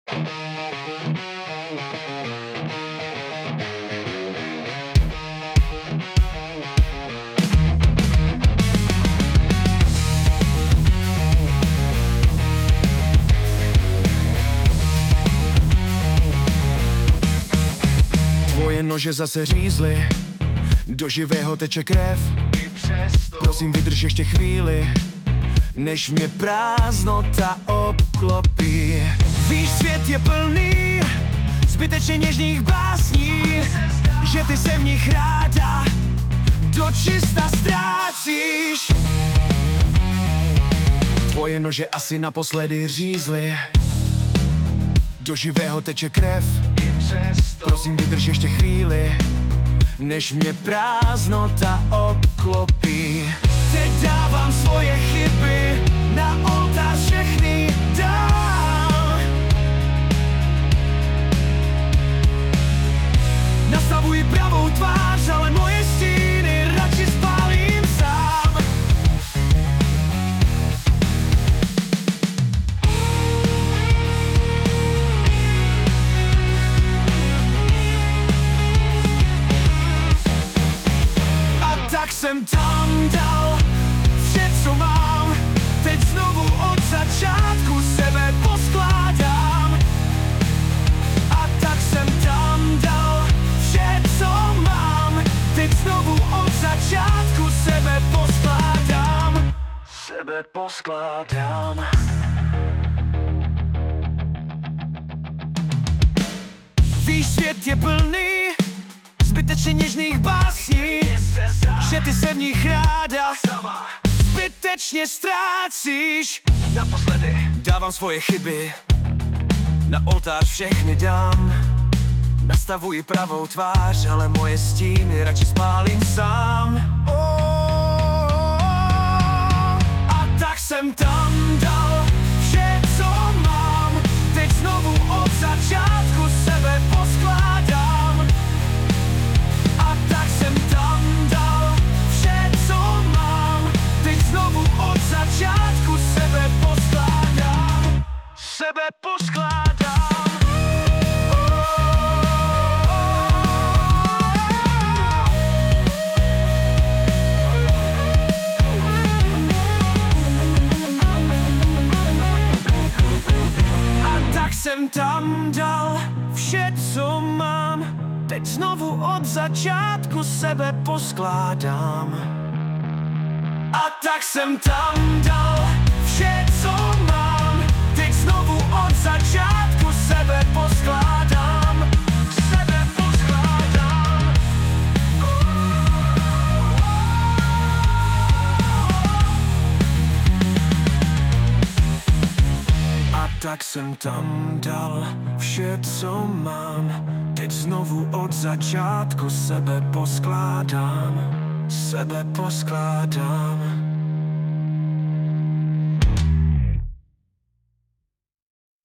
Tvoje nože zase řízly, do živého teče krev. Prosím, vydrž ještě chvíli, než mě prázdnota obklopí. Víš, svět je plný zbytečně něžných básní, že ty se v nich ráda dočista ztrácíš. Tvoje nože asi naposledy řízly, do živého teče krev. Prosím, vydrž ještě chvíli, než mě prázdnota obklopí. Teď dávám svoje chyby na oltář, všechny dám. Nastavuji pravou tvář, ale moje stíny radši spálím sám. Tak jsem tam dal vše, co mám. Teď znovu od začátku sebe poskládám. A tak jsem tam dal vše, co mám. Teď znovu od začátku sebe poskládám. Sebe poskládám. Víš, svět je plný zbytečně něžných básní, že ty se v nich ráda zbytečně ztrácíš. Naposledy dávám svoje chyby, na oltář všechny dám. Nastavuji pravou tvář, ale moje stíny radši spálím sám. A tak jsem tam dal vše, co mám. Teď znovu od začátku sebe poskládám. A tak jsem tam dal vše, co mám. Teď znovu od začátku sebe poskládám. Sebe poskládám. A tak jsem tam dal vše, co mám. Teď znovu od začátku sebe poskládám. A tak jsem tam dal vše, co mám. Teď znovu od začátku sebe poskládám. Sebe poskládám. A tak jsem tam dal vše, co mám. Teď znovu od začátku sebe poskládám. Sebe poskládám.